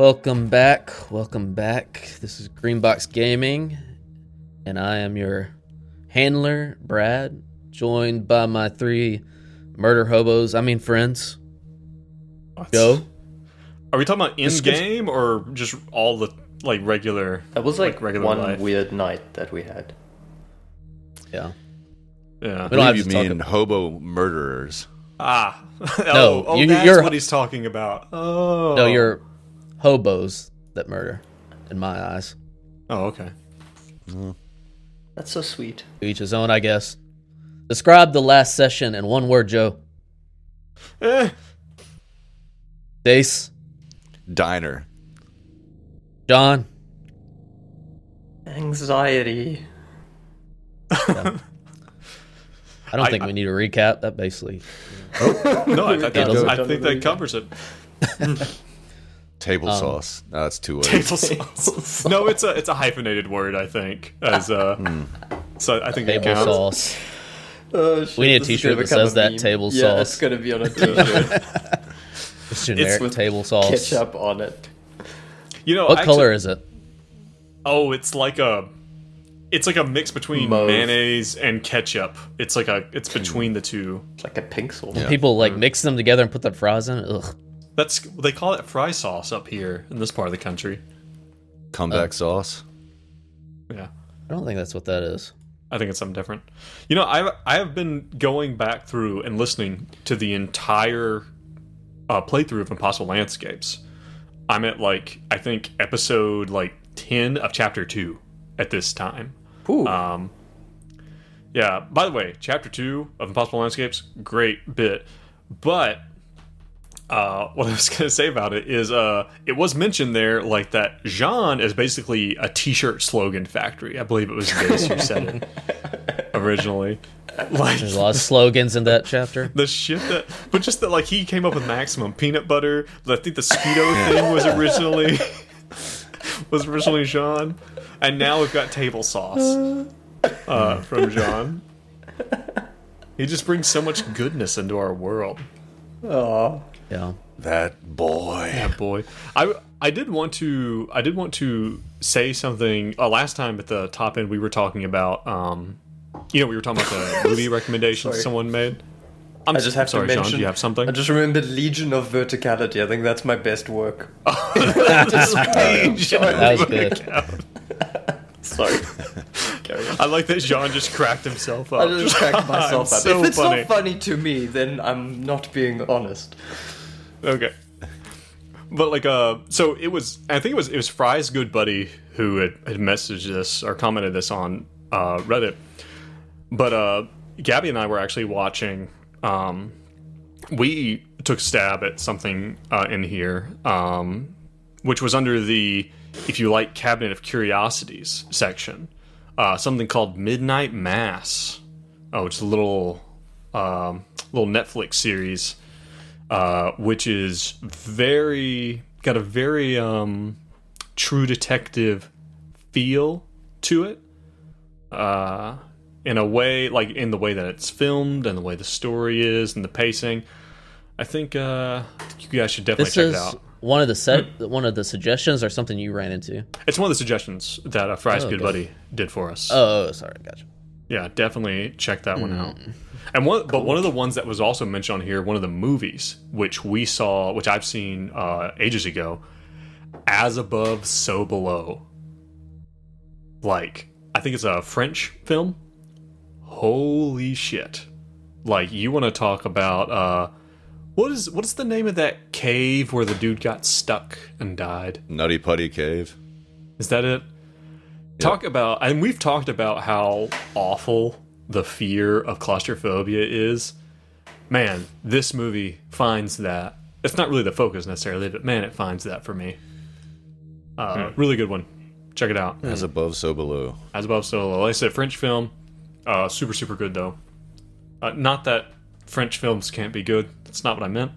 Welcome back. This is Greenbox Gaming, and I am your handler, Brad, joined by my three murder hobos, friends. What? Joe? Are we talking about in-game or just all the, regular... That was regular one life? weird night that we had. Yeah. Yeah. We don't have you to talk mean about... hobo murderers. Ah. No, that's you're what he's talking about. Oh. No, you're hobos that murder, in my eyes. Oh, okay. That's so sweet. To each his own, I guess. Describe the last session in one word, Joe. Dace. Diner. John. Anxiety. Yeah. I don't think we need a recap. That basically... No, I Doesn't think that covers it. Table sauce. No, that's two words. Table sauce. No, it's a hyphenated word, I think. As So I think it Table counts. sauce. Oh, shit, We need a this is t-shirt gonna that become says a that, meme. table Yeah, sauce. it's gonna be on a t-shirt. It's generic with table sauce. Ketchup on it. You know, What color is it? Oh, it's like a mix between Mauve. mayonnaise and ketchup. It's between the two. It's like a pink sauce. Yeah. People mix them together and put the fries in it. Ugh. They call it fry sauce up here in this part of the country. Comeback sauce. Yeah. I don't think that's what that is. I think it's something different. You know, I have been going back through and listening to the entire playthrough of Impossible Landscapes. I'm at I think episode 10 of chapter 2 at this time. Ooh. Yeah. By the way, chapter 2 of Impossible Landscapes, great bit. But what I was going to say about it is it was mentioned there that Jean is basically a t-shirt slogan factory. I believe it was Dace who said it originally. There's a lot of slogans in that chapter. The shit but just that he came up with maximum peanut butter. I think the Speedo thing was originally Jean, and now we've got table sauce from Jean. He just brings so much goodness into our world. Oh. Yeah. That boy. Yeah, boy. I did want to say something. Last time at the top end, we were talking about we were talking about the movie recommendations Sorry. someone made. I just have sorry, to mention. Sean, do you have something? I just remembered Legion of Verticality. I think that's my best work. That was good. Sorry. Carry on. I like that Jean just cracked himself up. I just cracked myself up. So If it's funny. not funny to me, then I'm not being honest. Okay. But so it was. I think it was Fry's good buddy who had messaged this or commented this on Reddit. But Gabby and I were actually watching. We took a stab at something in here, which was under the "If you like Cabinet of Curiosities" section. Something called Midnight Mass. Oh, it's a little Netflix series. Which is got a very True Detective feel to it, in a way, in the way that it's filmed and the way the story is and the pacing. I think you guys should definitely This check is it out. one of the suggestions or something you ran into. It's one of the suggestions that Fry's good okay. buddy did for us. Oh, sorry, gotcha. Yeah, definitely check that one out. And one of the ones that was also mentioned on here, one of the movies which I've seen ages ago, As Above, So Below. I think it's a French film. Holy shit! You want to talk about what is the name of that cave where the dude got stuck and died? Nutty Putty Cave. Is that it? Talk about, and we've talked about how awful the fear of claustrophobia is. Man, this movie finds that. It's not really the focus necessarily, but man, it finds that for me. Really good one. Check it out. As above, so below. As Above, So Below. Like I said, French film. Super, super good, though. Not that French films can't be good. That's not what I meant.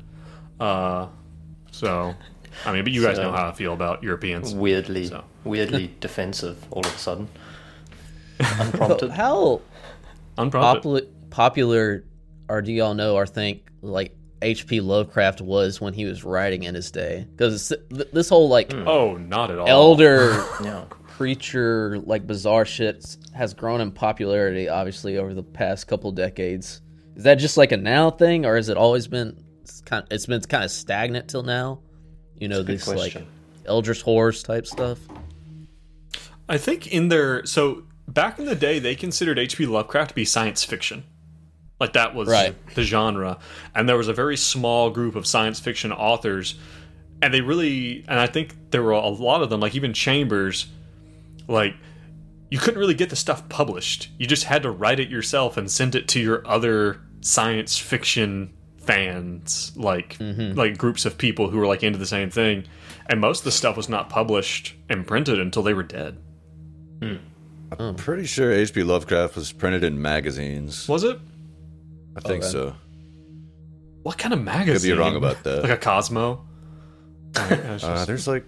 But you guys know how I feel about Europeans. Weirdly So. defensive all of a sudden. But Unprompted. how Unprompted. popular or do y'all know or think H.P. Lovecraft was when he was writing in his day, because this whole like Oh, not at all. elder Yeah. creature, like bizarre shit has grown in popularity, obviously, over the past couple decades. Is that just like a now thing, or has it always been kind of stagnant till now? You know, Good this like question. Eldritch horrors type stuff. I think so back in the day, they considered H.P. Lovecraft to be science fiction. Like, that was Right. the genre. And there was a very small group of science fiction authors. And I think there were a lot of them, like even Chambers, like, you couldn't really get the stuff published. You just had to write it yourself and send it to your other science fiction fans, like groups of people who were like into the same thing. And most of the stuff was not published and printed until they were dead. I'm pretty sure H.P. Lovecraft was printed in magazines. Was it? I think Okay. so. What kind of magazine? Could be wrong about that. Like a Cosmo? There's like,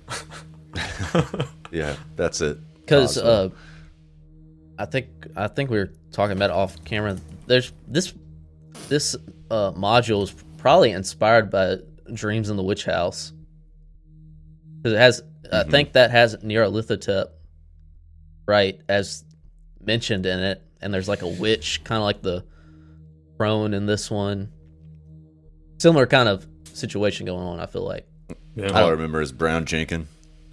yeah, that's it. Because Cosmo. I think we were talking about it off camera. There's this module is probably inspired by Dreams in the Witch House, because it has I think that has Nyarlathotep right as mentioned in it, and there's like a witch, kind of like the crone in this one. Similar kind of situation going on, I feel like. Yeah. All I remember is Brown Jenkin.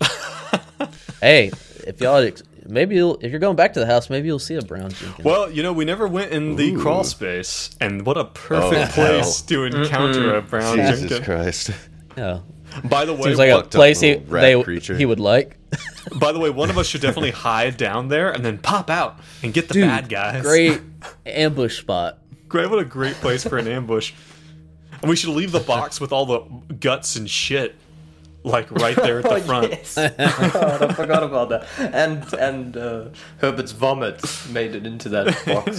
Hey, if you're going back to the house, maybe you'll see a brown Jenkins. Well, we never went in the crawl space, and what a perfect Oh, place to encounter a brown Jesus Jenkin. Christ. Yeah, By the way, seems like a fucked up place little rat creature. he would like. one of us should definitely hide down there and then pop out and get the bad guys. Great ambush spot. Great, what a great place for an ambush. And we should leave the box with all the guts and shit, like right there at the front. Yes. God, I forgot about that. And Herbert's vomit made it into that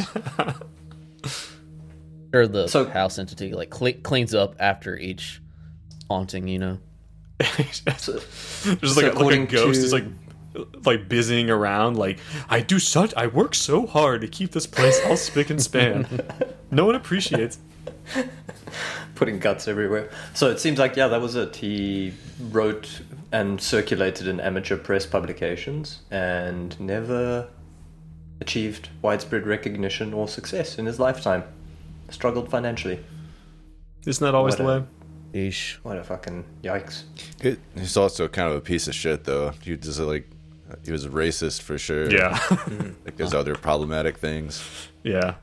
box. Or the So- house entity like cleans up after each haunting, you know. There's like a according ghost to- is like busying around, like, I work so hard to keep this place all spick and span. No one appreciates. Putting guts everywhere. So it seems like, yeah, that was it. He wrote and circulated in amateur press publications and never achieved widespread recognition or success in his lifetime. Struggled financially. Isn't that always What the a- way? Yeesh. What a fucking yikes. He's also kind of a piece of shit, though. He was a racist for sure. Yeah. Like there's other problematic things. Yeah.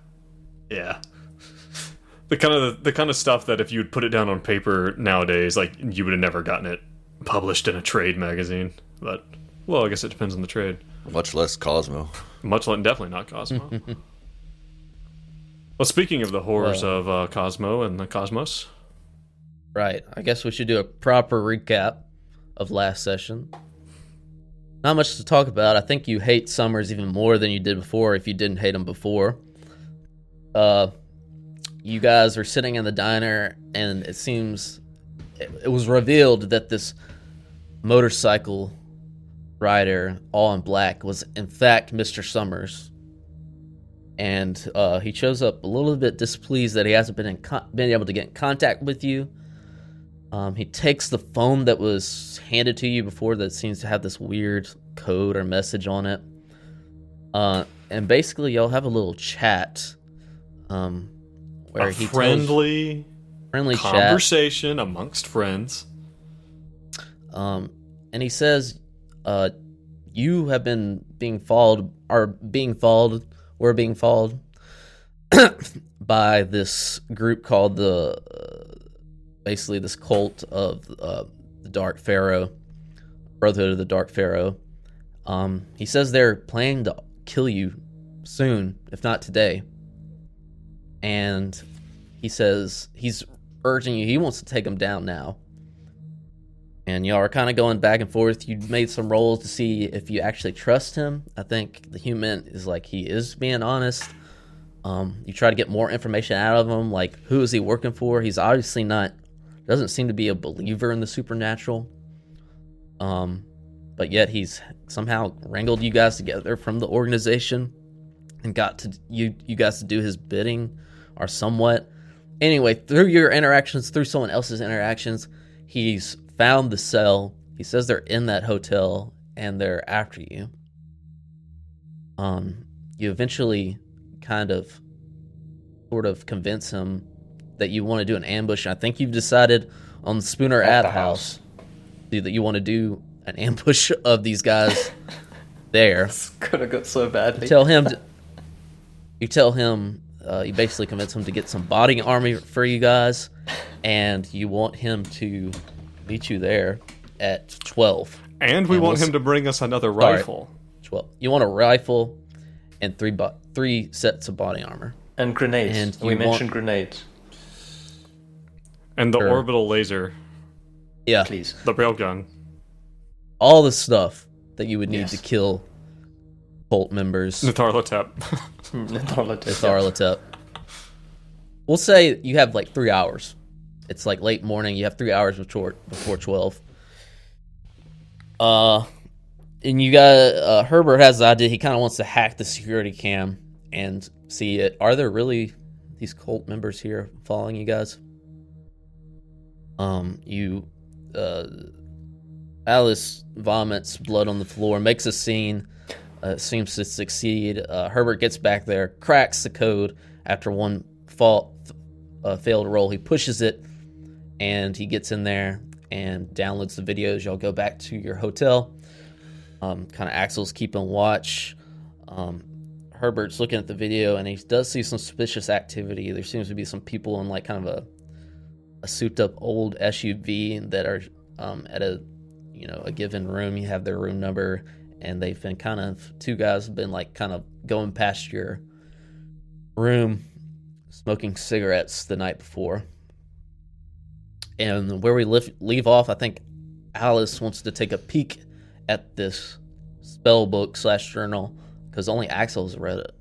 The kind of stuff that if you would put it down on paper nowadays, like, you would have never gotten it published in a trade magazine. But, well, I guess it depends on the trade. Much less Cosmo. Much less, definitely not Cosmo. Well, speaking of the horrors of Cosmo and the cosmos, Right. I guess we should do a proper recap of last session. Not much to talk about. I think you hate Summers even more than you did before, if you didn't hate him before. You guys are sitting in the diner, and it seems it was revealed that this motorcycle rider, all in black, was in fact Mr. Summers. And he shows up a little bit displeased that he hasn't been able to get in contact with you. He takes the phone that was handed to you before that seems to have this weird code or message on it. And basically, y'all have a little chat. Where a he friendly friendly chat. conversation amongst friends. And he says, you have been being followed by this group called basically this cult of the Dark Pharaoh, Brotherhood of the Dark Pharaoh. He says they're planning to kill you soon, if not today. And he says he's urging you, he wants to take them down now. And y'all are kind of going back and forth. You made some rolls to see if you actually trust him. I think the human is like, he is being honest. You try to get more information out of him, like who is he working for? He's obviously doesn't seem to be a believer in the supernatural. But yet he's somehow wrangled you guys together from the organization and got to you guys to do his bidding, or somewhat. Anyway, through your interactions, through someone else's interactions, he's found the cell. He says they're in that hotel and they're after you. You eventually kind of sort of convince him that you want to do an ambush. I think you've decided on the Spooner At Ad the House that you want to do an ambush of these guys there. It's gonna go so badly. You basically convince him to get some body armor for you guys, and you want him to meet you there at 12. And we want him to bring us another rifle. 12. You want a rifle and three sets of body armor. And grenades. And We you mentioned want- grenades. And the Sure. orbital laser, Yeah. Please. the railgun. All the stuff that you would need Yes. to kill cult members. Nyarlathotep. Nyarlathotep. We'll say you have like 3 hours. It's like late morning. You have 3 hours before 12. And you got Herbert has the idea. He kind of wants to hack the security cam and see it. Are there really these cult members here following you guys? Alice vomits blood on the floor, makes a scene. Seems to succeed. Herbert gets back there, cracks the code after one failed roll. He pushes it, and he gets in there and downloads the videos. Y'all go back to your hotel. Kind of Axel's keeping watch. Herbert's looking at the video, and he does see some suspicious activity. There seems to be some people in like kind of a souped-up old SUV that are at a given room. You have their room number, and they've been two guys have been like kind of going past your room, smoking cigarettes the night before. And where we leave off, I think Alice wants to take a peek at this spell book / journal because only Axel's read it.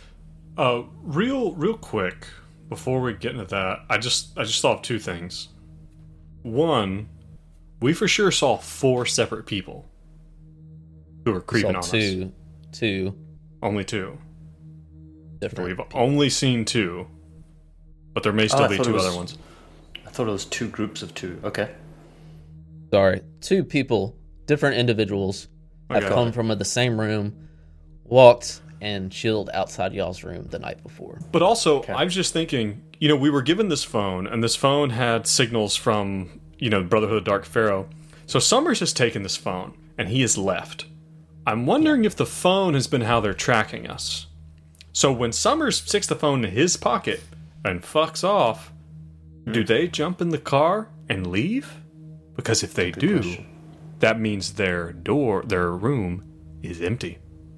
Real quick before we get into that, I just thought of two things. One, we for sure saw 4 separate people who were creeping on us. Two Only 2. different. We've only seen 2, but there may still I be thought 2 it was- other ones. I thought it was 2 groups of 2. Okay. Sorry, 2 people, different individuals, have Okay. come from the same room, walked and chilled outside y'all's room the night before. But also, I was just thinking, we were given this phone, and this phone had signals from, Brotherhood of Dark Pharaoh. So Summers has taken this phone, and he has left. I'm wondering if the phone has been how they're tracking us. So when Summers sticks the phone in his pocket and fucks off, do they jump in the car and leave? Because if they do, question. that means their room is empty.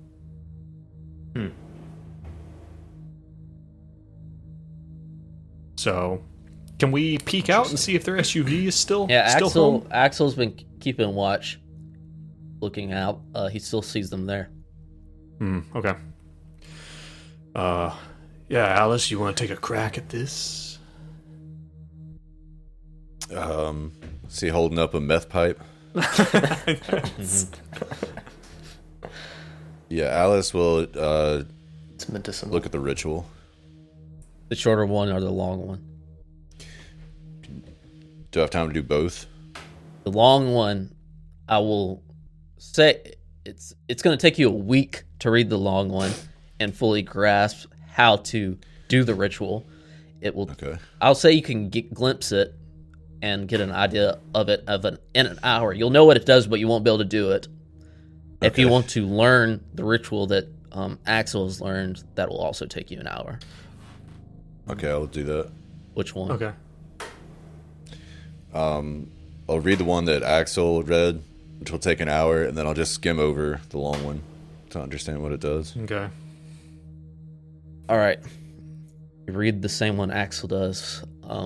So, can we peek out and see if their SUV is still home? Axel's been keeping watch, looking out. He still sees them there. Okay. Yeah, Alice, you want to take a crack at this? Is he holding up a meth pipe? Yeah, Alice will It's medicinal. look at the ritual. The shorter one or the long one? Do I have time to do both? The long one, I will say it's going to take you a week to read the long one and fully grasp how to do the ritual. It will. Okay. I'll say you can glimpse it and get an idea of it in an hour. You'll know what it does, but you won't be able to do it. If you Okay. want to learn the ritual that Axel has learned, that will also take you an hour. Okay, I'll do that. Which one? Okay. I'll read the one that Axel read, which will take an hour, and then I'll just skim over the long one to understand what it does. Okay. All right. You read the same one Axel does.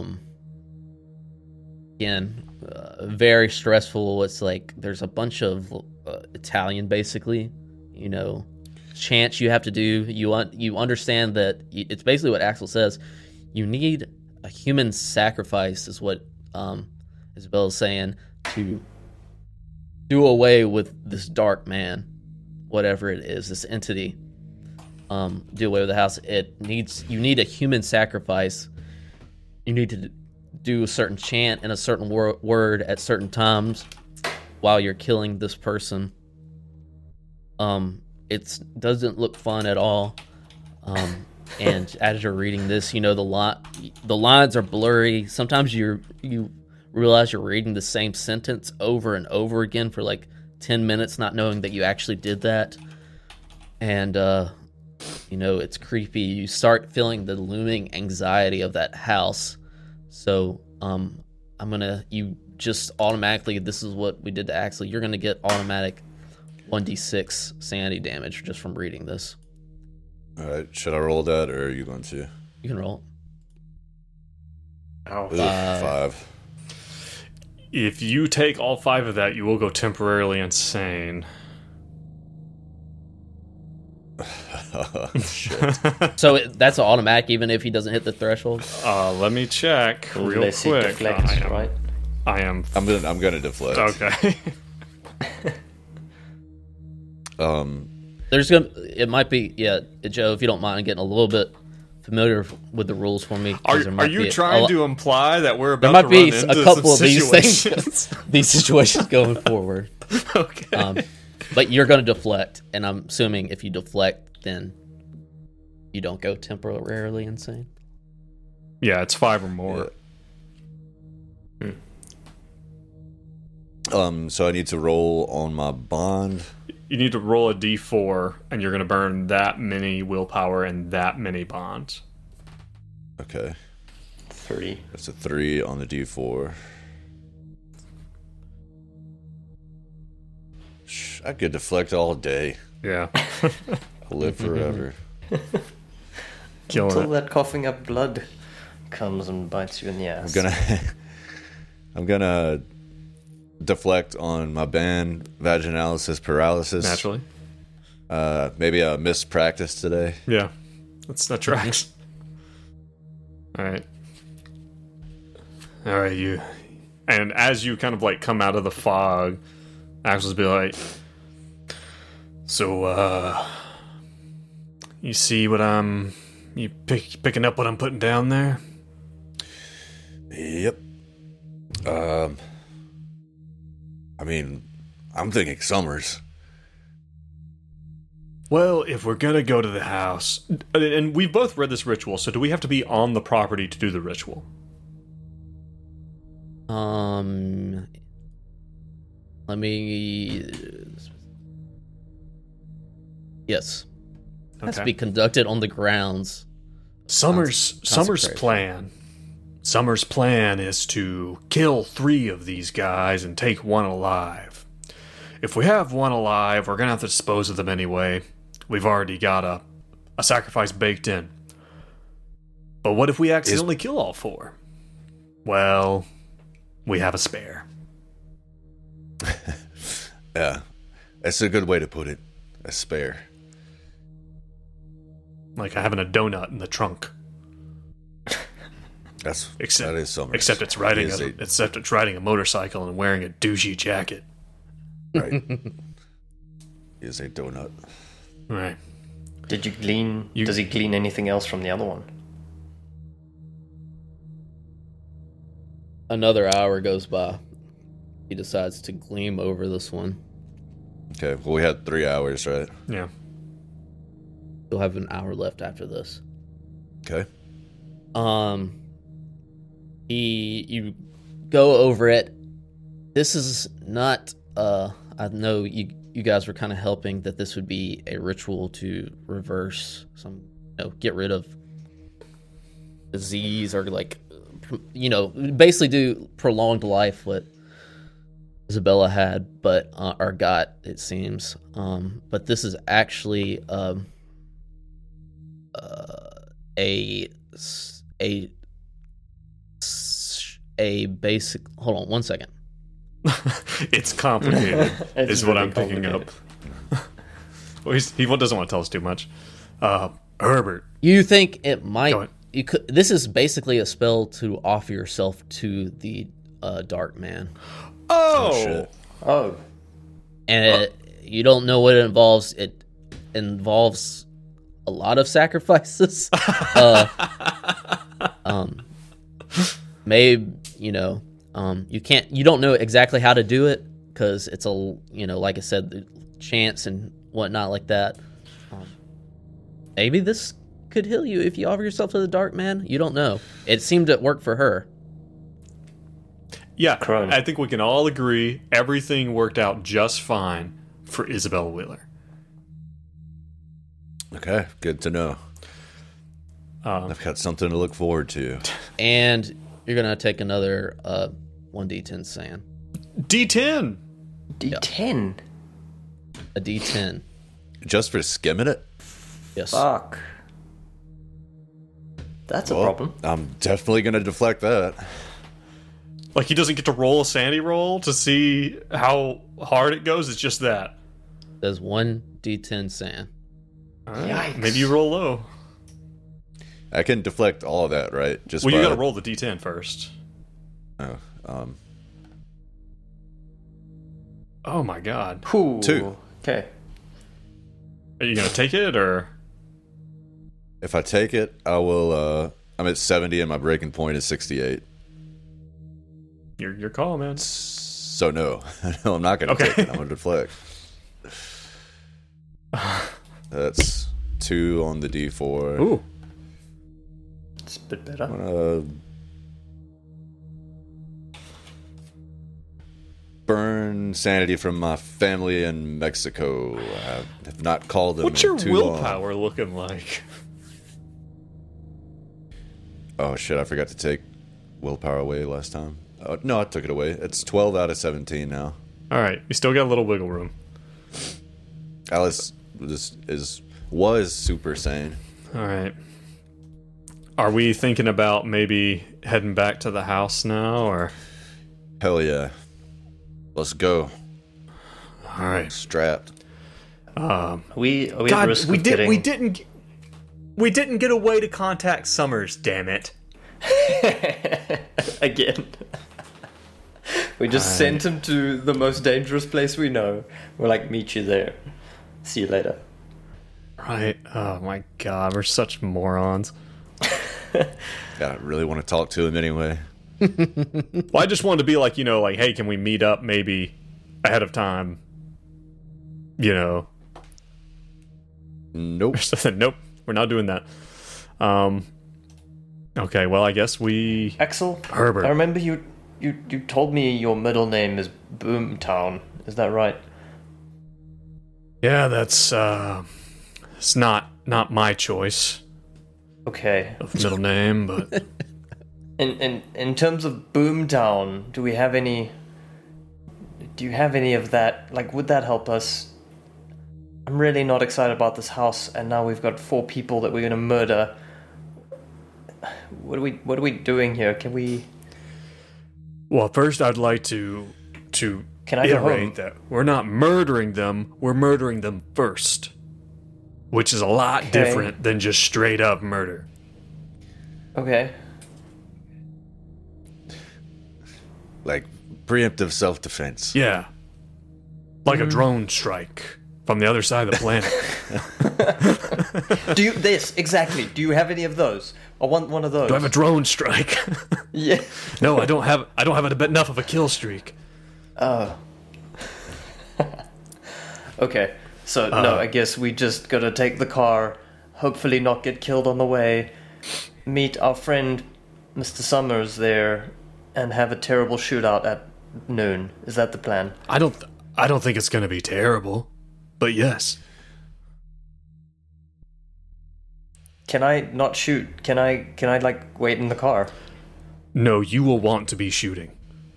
Again, very stressful. It's like there's a bunch of Italian, basically, chants you have to do. You understand that it's basically what Axel says. You need a human sacrifice, is what Isabella's saying, to do away with this dark man, whatever it is, this entity. Do away with the house. You need a human sacrifice you need to do a certain chant and a certain word at certain times while you're killing this person. It doesn't look fun at all. And as you're reading this, you know the lines are blurry. Sometimes you realize you're reading the same sentence over and over again for like 10 minutes, not knowing that you actually did that. And it's creepy. You start feeling the looming anxiety of that house. So you just automatically, this is what we did to Axel. You're gonna get automatic 1d6 sanity damage just from reading this. All right, should I roll that, or are you going to? You can roll. Ow. 5. If you take all 5 of that, you will go temporarily insane. Shit. So that's an automatic, even if he doesn't hit the threshold. Let me check real Unless he quick. deflects, right? I am. I'm gonna deflect. Okay. It might be, Joe, if you don't mind getting a little bit familiar with the rules for me. Are you trying to imply that we're there about might be to run into a couple some of these situations? things, these situations going forward. Okay. But you're going to deflect, and I'm assuming if you deflect, then you don't go temporarily insane. Yeah, it's 5 or more. So I need to roll on my bond. You need to roll a d4, and you're going to burn that many willpower and that many bonds. Okay. 3. That's a 3 on the D4. I could deflect all day. Yeah. I'll live forever. Killing Until it. that coughing up blood comes and bites you in the ass. I'm gonna deflect on my band vaginalysis paralysis. Naturally. Maybe I missed practice today. Yeah. That tracks. Alright, you. And as you kind of like come out of the fog, Axel's be like, so, you see what you picking up what I'm putting down there? Yep. I mean, I'm thinking Summers. Well, if we're gonna go to the house, and we've both read this ritual, so do we have to be on the property to do the ritual? Let me. Yes. Has to be conducted on the grounds. Summer's plan is to kill 3 of these guys and take 1 alive. If we have 1 alive, we're gonna have to dispose of them anyway. We've already got a sacrifice baked in. But what if we accidentally kill all 4? Well, we have a spare. Yeah, that's a good way to put it. A spare. Like having a donut in the trunk. That is Summers. Except it's riding a motorcycle and wearing a douchey jacket. Right. Is a donut. Right. Did you glean? Does he glean anything else from the other one? Another hour goes by. He decides to gleam over this one. Okay, well, we had 3 hours, right? Yeah. You'll have an hour left after this. Okay. You go over it. This is not. I know you guys were kind of helping that this would be a ritual to reverse some, get rid of disease or basically do prolonged life what Isabella had, but or got, it seems. But this is actually a basic. Hold on 1 second. It's complicated, is what I'm picking up. Well, he doesn't want to tell us too much. Herbert. You think it might? You could. This is basically a spell to offer yourself to the Dark Man. Oh. And you don't know what it involves. It involves a lot of sacrifices. maybe, you don't know exactly how to do it because it's like I said, the chance and whatnot like that. Maybe this could heal you if you offer yourself to the dark man. You don't know. It seemed to work for her. Yeah, Crone. I think we can all agree everything worked out just fine for Isabel Wheeler. Okay, good to know. I've got something to look forward to. And you're going to take another 1d10 sand. D10. D10. A d10. Just for skimming it? Yes. Fuck. That's a problem. I'm definitely going to deflect that. Like, he doesn't get to roll a sandy roll to see how hard it goes. It's just that. There's 1d10 sand. All right. Yikes. Maybe you roll low. I can deflect all of that, right? Just Well, you by- got to roll the D10 first. Oh my god. Ooh. 2. Okay. Are you gonna take it or? If I take it, I will. I'm at 70 and my breaking point is 68. Your call, man. So no, no, I'm not going to Okay. take it. I'm going to deflect. That's 2 on the D4. Ooh. It's a bit better. I'm gonna burn sanity from my family in Mexico. I have not called them What's in your too long. willpower looking like? Oh shit! I forgot to take willpower away last time. Oh, no, I took it away. It's 12 out of 17 now. All right, you still got a little wiggle room. Alice was super sane. All right. Are we thinking about maybe heading back to the house now, or? Hell yeah! Let's go. All right. Strapped. Are we at God, risk we of didn't get a way to contact Summers. Damn it! Again. We just sent him to the most dangerous place we know. We're like, meet you there. See you later. Right. Oh my God, we're such morons. Yeah, I really want to talk to him anyway. Well, I just wanted to be like, hey, can we meet up maybe ahead of time? Nope. Or something. Nope, we're not doing that. Okay, well, I guess we... Axel? Herbert. I remember you told me your middle name is Boomtown. Is that right? Yeah, that's, it's not my choice Okay. of middle name, but... In terms of Boomtown, do you have any of that? Like, would that help us? I'm really not excited about this house, and now we've got 4 people that we're gonna murder. What are we doing here? Can we? Well, first I'd like to Can I go home? iterate that we're not murdering them, we're murdering them first. Which is a lot Okay. different than just straight up murder. Okay. Like preemptive self-defense. Yeah. Like a drone strike from the other side of the planet. Do you you have any of those? I want one of those. Do I have a drone strike? Yeah. No, I don't have enough of a kill streak. Okay. So no, I guess we just gotta take the car, hopefully not get killed on the way, meet our friend Mr. Summers there, and have a terrible shootout at noon. Is that the plan? I don't think it's going to be terrible. But yes. Can I not shoot? Can I like wait in the car? No, you will want to be shooting.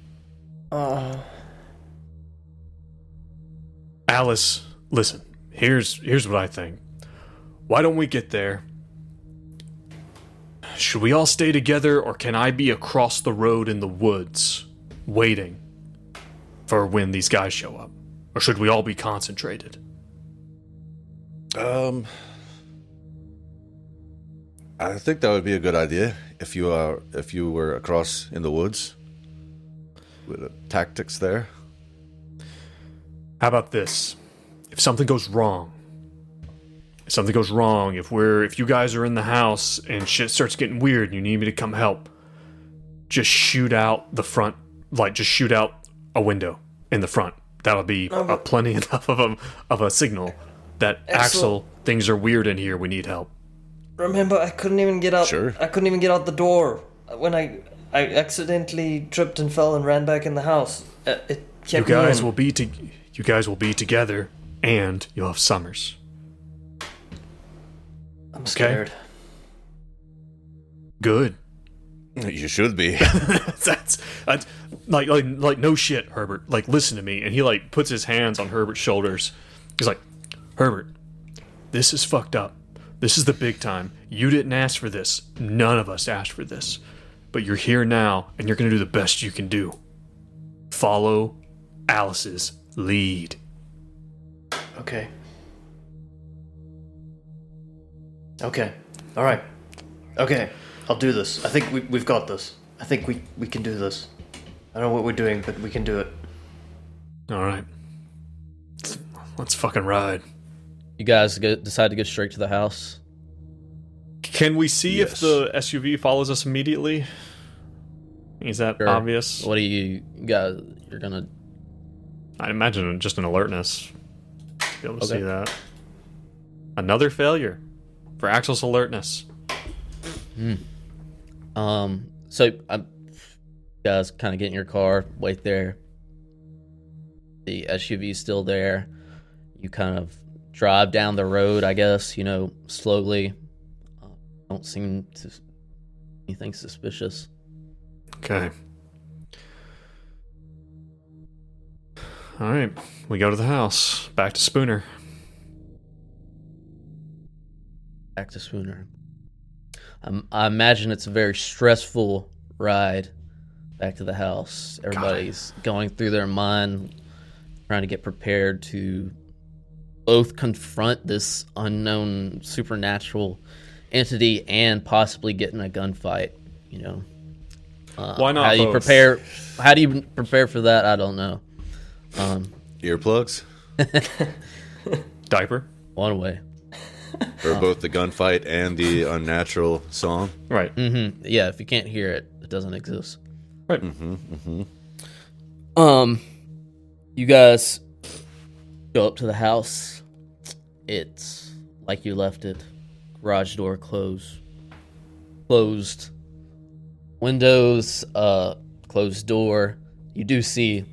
Alice, listen. Here's what I think. Why don't we get there? Should we all stay together, or can I be across the road in the woods, waiting for when these guys show up? Or should we all be concentrated? I think that would be a good idea if you were across in the woods with the tactics there. How about this? If something goes wrong, if you guys are in the house and shit starts getting weird and you need me to come help, just shoot out the front, like just shoot out a window in the front. That'll be plenty enough of a signal that Axel, things are weird in here. We need help. Remember, I couldn't even get out. Sure. I couldn't even get out the door when I accidentally tripped and fell and ran back in the house. It kept You guys me in. you guys will be together, and you'll have Summers. I'm scared. Good. You should be. that's like no shit, Herbert. Like, listen to me. And he like puts his hands on Herbert's shoulders. He's like, Herbert, this is fucked up. This is the big time. You didn't ask for this. None of us asked for this. But you're here now, and you're gonna do the best you can do. Follow Alice's lead. Okay. All right. Okay. I'll do this. I think we've got this. I think we can do this. I don't know what we're doing, but we can do it. All right. Let's fucking ride. You guys decide to go straight to the house. Can we see if Yes. the SUV follows us immediately? Is that Sure. obvious? What do you guys? You're gonna. I imagine just an alertness. Be able to Okay. see that. Another failure for Axel's alertness. So you guys kind of get in your car, wait there. The SUV's still there. You kind of drive down the road, I guess, slowly. Don't seem to anything suspicious. Okay. All right, we go to the house. Back to Spooner. Back to Spooner. I imagine it's a very stressful ride back to the house. Everybody's going through their mind, trying to get prepared to both confront this unknown supernatural entity and possibly get in a gunfight. Why not How do you both? prepare? How do you prepare for that? I don't know. Earplugs? Diaper? One way. For both the gunfight and the unnatural song? Right. Yeah, if you can't hear it, it doesn't exist. Right. You guys go up to the house. It's like you left it. Garage door closed. Windows, closed door. You do see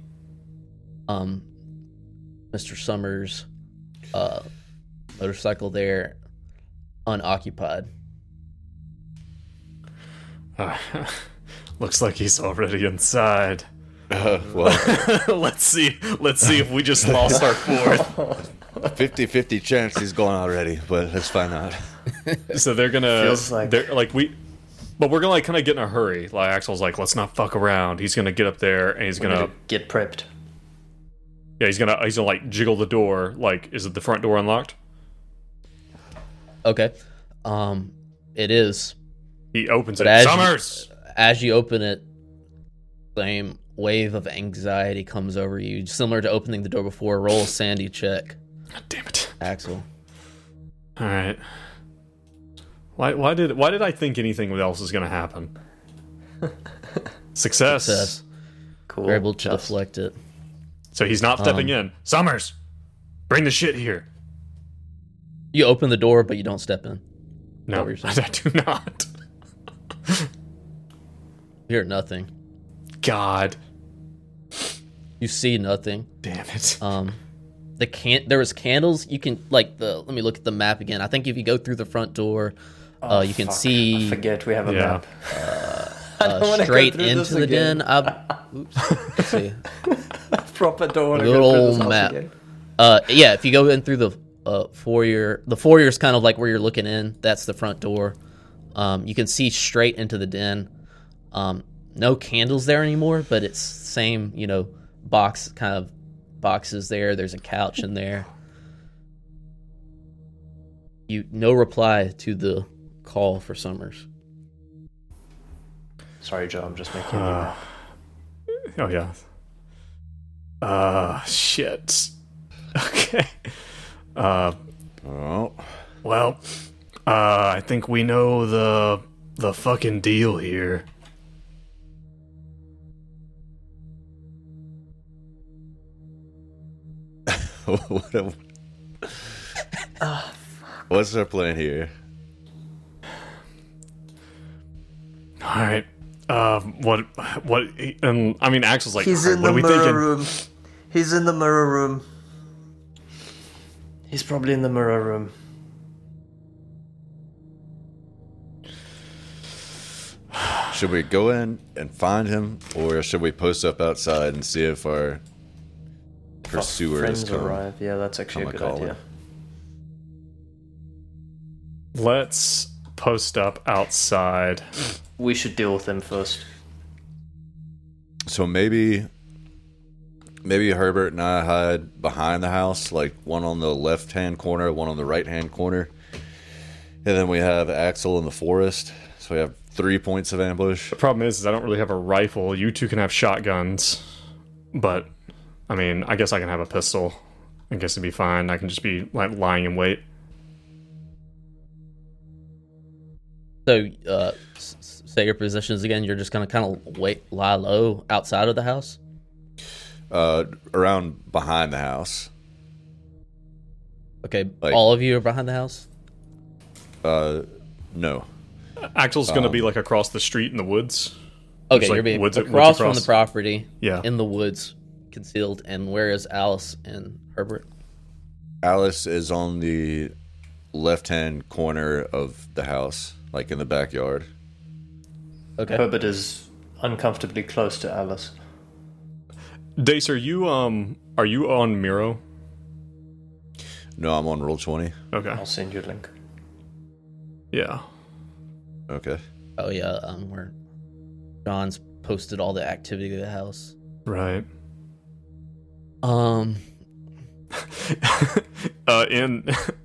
Mr. Summers' motorcycle there, unoccupied. Looks like he's already inside. Well, Let's see if we just lost our fourth. 50-50 chance he's gone already, but let's find out. So they're gonna, Feels like- but we're gonna like kind of get in a hurry. Like Axel's like, let's not fuck around. He's gonna get up there and he's gonna, Get prepped. yeah, he's gonna like jiggle the door. Like, is it the front door unlocked? Okay. It is. He opens But it. as you- Summers. As you open it, same wave of anxiety comes over you, similar to opening the door before. Roll a sandy check, God damn it. Axel. All right. Why did I think anything else was gonna happen? Success. Success. Cool. You're able to Just- deflect it. So he's not stepping in. Summers, bring the shit here. You open the door, but you don't step in. No, what you're I saying. do not. You hear nothing. God You see nothing. damn it. There was candles. You can let me look at the map again. I think if you go through the front door, you can Fuck, see I forget we have a Yeah. map. I don't wanna go straight through into this the again. den. Oops. Let's see. Proper don't want to Good go through old this house map. again. Yeah, if you go in through the foyer, the foyer is kind of like where you're looking in. That's the front door. You can see straight into the den. No candles there anymore, but it's same, boxes there. There's a couch in there. No reply to the call for Summers. Sorry, Joe. I'm just making. a Oh yeah. Shit. Okay. Oh, Well, I think we know the fucking deal here. What's our plan here? All right. What? I mean, Axel's like, He's "All in right, the what are we mirror thinking?" room. He's in the mirror room. He's probably in the mirror room. Should we go in and find him, or should we post up outside and see if our pursuers Friends come? arrive. Yeah, that's actually a come good a-calling. idea. Let's post up outside. We should deal with them first. So maybe Herbert and I hide behind the house, like one on the left-hand corner, one on the right-hand corner, and then we have Axel in the forest. So we have 3 points of ambush. The problem is I don't really have a rifle. You two can have shotguns, but I mean, I guess I can have a pistol. I guess it'd be fine. I can just be like lying in wait. So, say your positions again. You're just gonna kind of lie low outside of the house. Around behind the house. Okay, Like- all of you are behind the house. No. Axel's gonna be like across the street in the woods. Okay, There's, like, you're being woods across from across. the property. Yeah. in the woods, concealed. And where is Alice and Herbert? Alice is on the left-hand corner of the house, like in the backyard. Okay, Herbert is uncomfortably close to Alice. Dace, are you on Miro? No, I'm on Roll20. Okay. I'll send you a link. Yeah. Okay. oh yeah, where John's posted all the activity of the house. Right. Um, In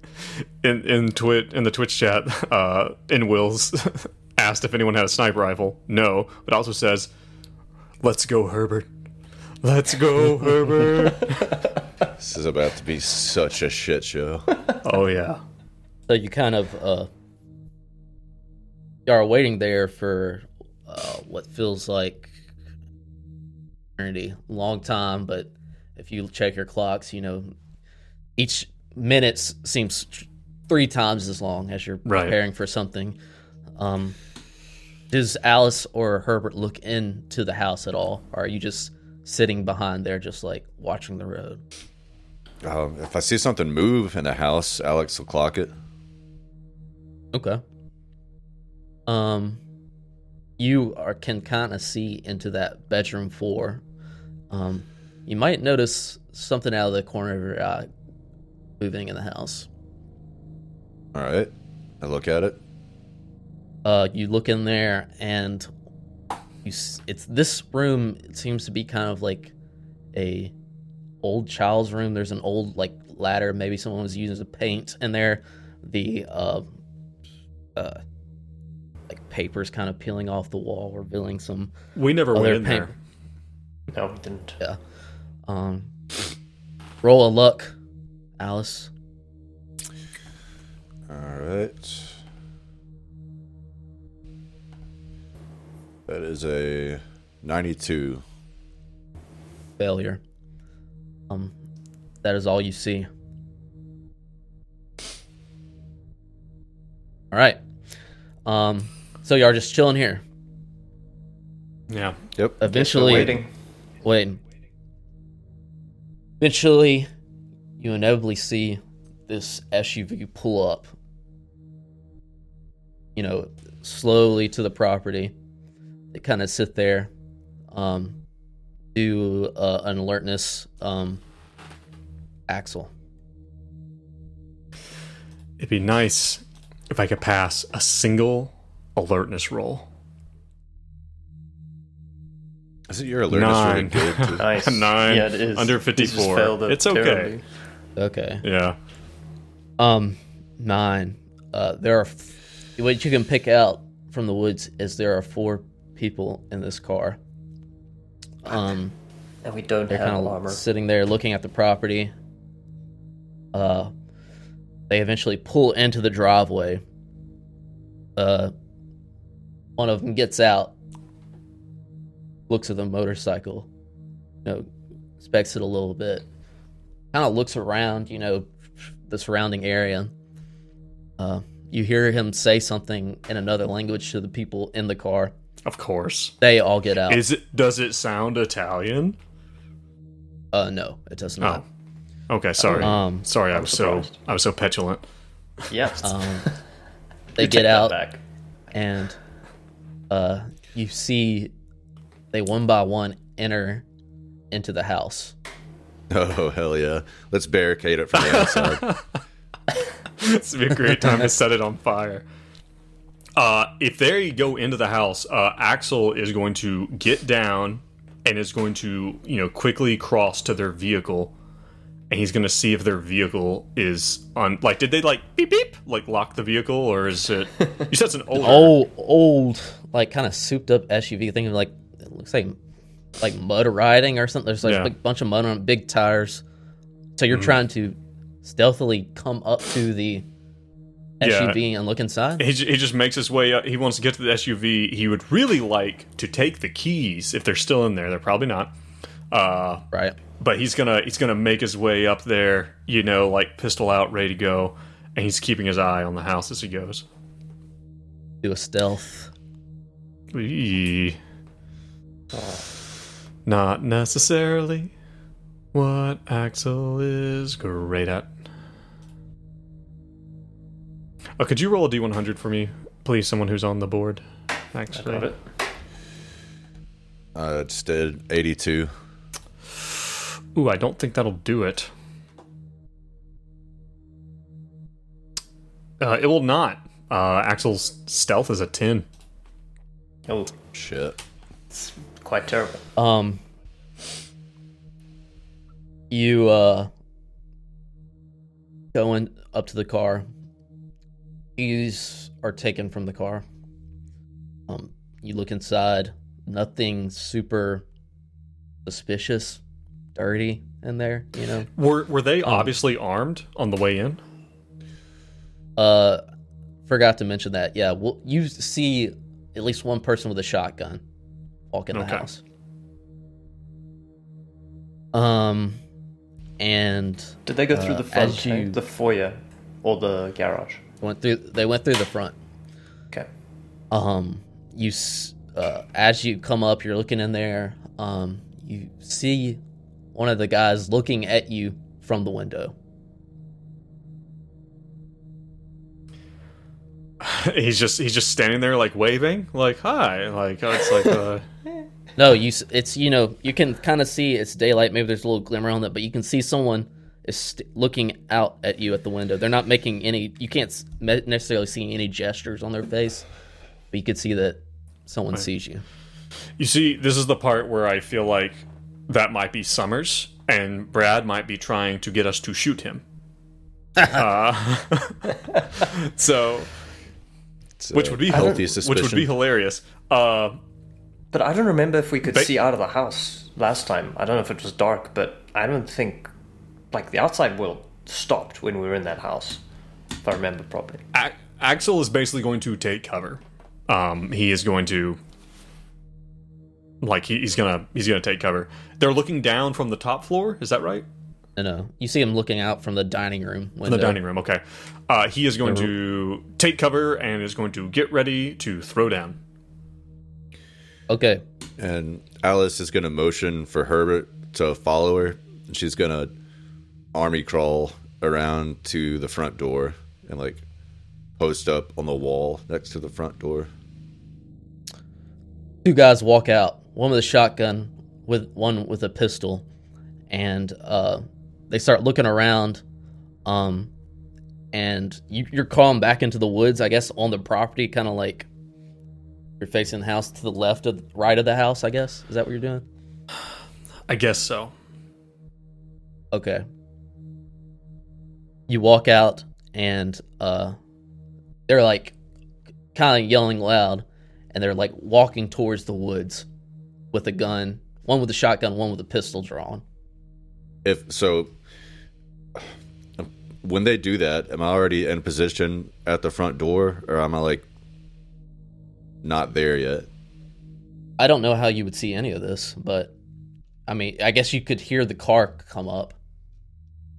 the Twitch chat, in Will's asked if anyone had a sniper rifle. No, but also says, "Let's go, Herbert. Let's go, Herbert." This is about to be such a shit show. Oh yeah. so you kind of you are waiting there for what feels like eternity, long time. But if you check your clocks, you know each minute seems 3 times as long as you're Right. preparing for something. Does Alice or Herbert look into the house at all, or are you just sitting behind there, just like watching the road? If I see something move in the house, Alex will clock it. Okay. You can kind of see into that bedroom floor. You might notice something out of the corner of your eye moving in the house. All right. I look at it. You look in there, and it's this room. It seems to be kind of like a old child's room. There's an old like ladder. Maybe someone was using to paint, and there the like papers kind of peeling off the wall, revealing some We never went other in paint. there. No, we didn't. Yeah. Roll a luck, Alice. All right. That is a 92. Failure. That is all you see. All right. So you are just chilling here. Yeah. Yep. Eventually, Waiting. waiting. Eventually, you inevitably see this SUV pull up. You know, slowly to the property. They kind of sit there, do an alertness. Axel. It'd be nice if I could pass a single alertness roll. Isn't your alertness really 9. good? Too? Nice. 9. Yeah, it is. Under He's just 54. failed it It's okay. terribly. Okay. Yeah. 9. There are what you can pick out from the woods is there are 4 people in this car. And we don't They're have kind of armor. sitting there looking at the property. They eventually pull into the driveway. One of them gets out, looks at the motorcycle, inspects it a little bit, kind of looks around, the surrounding area. You hear him say something in another language to the people in the car. Of course. They all get out. Does it sound Italian? No, it does not. Oh. Okay, sorry. Sorry, I was so petulant. Yeah. They You get take that out, back. and you see they one by one enter into the house. Oh, hell yeah. Let's barricade it from the outside. This would be a great time to set it on fire. If they go into the house, Axel is going to get down and is going to, quickly cross to their vehicle, and he's going to see if their vehicle is on. Like, did they beep beep lock the vehicle, or is it? You said it's an older, old, kind of souped up SUV. Thinking it looks like mud riding or something. There's a bunch of mud on it, big tires. So you're trying to stealthily come up to the SUV and look inside? He just makes his way up. He wants to get to the SUV. He would really like to take the keys if they're still in there. They're probably not. Right. But he's gonna make his way up there, pistol out, ready to go, and he's keeping his eye on the house as he goes. Do a stealth. Eee. Not necessarily what Axel is great at. Could you roll a D100 for me, please? Someone who's on the board. Actually, I got it. Just did 82. Ooh, I don't think that'll do it. It will not. Axel's stealth is a 10. Oh, Shit. it's quite terrible. You going up to the car. Keys are taken from the car. You look inside. Nothing super suspicious, dirty in there. Were they obviously armed on the way in? Forgot to mention that. Yeah, well, you see at least one person with a shotgun walk in the house. And Did they go through the front, the foyer, or the garage? They went through the front. Okay. As you come up, you're looking in there. You see one of the guys looking at you from the window. He's just standing there waving, hi, it's like. No, it's you can kind of see it's daylight. Maybe there's a little glimmer on it, but you can see someone is looking out at you at the window. They're not making any. You can't necessarily see any gestures on their face, but you could see that someone sees you. You see, this is the part where I feel like that might be Summers, and Brad might be trying to get us to shoot him. So, which would be healthy suspicion. Which would be hilarious. But I don't remember if we could see out of the house last time. I don't know if it was dark, but I don't think the outside world stopped when we were in that house, if I remember properly. Axel is basically going to take cover. He is going to he's gonna take cover. They're looking down from the top floor. Is that right? No. You see him looking out from the dining room window. From the dining room. Okay. He is going to take cover and is going to get ready to throw down. Okay. And Alice is going to motion for Herbert to follow her. And she's going to army crawl around to the front door and post up on the wall next to the front door. Two guys walk out. One with a shotgun, one with a pistol, and they start looking around. And you're crawling back into the woods, I guess, on the property, kind of you're facing the house to the left of right of the house, I guess. Is that what you're doing? I guess so. Okay. You walk out, and they're kind of yelling loud, and they're walking towards the woods with a gun. One with a shotgun, one with a pistol drawn. When they do that, am I already in position at the front door, or am I not there yet? I don't know how you would see any of this, but I mean, I guess you could hear the car come up.